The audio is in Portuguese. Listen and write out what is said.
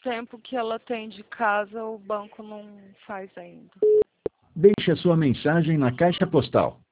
tempo que ela tem de casa, o banco não faz ainda. Deixe a sua mensagem na caixa postal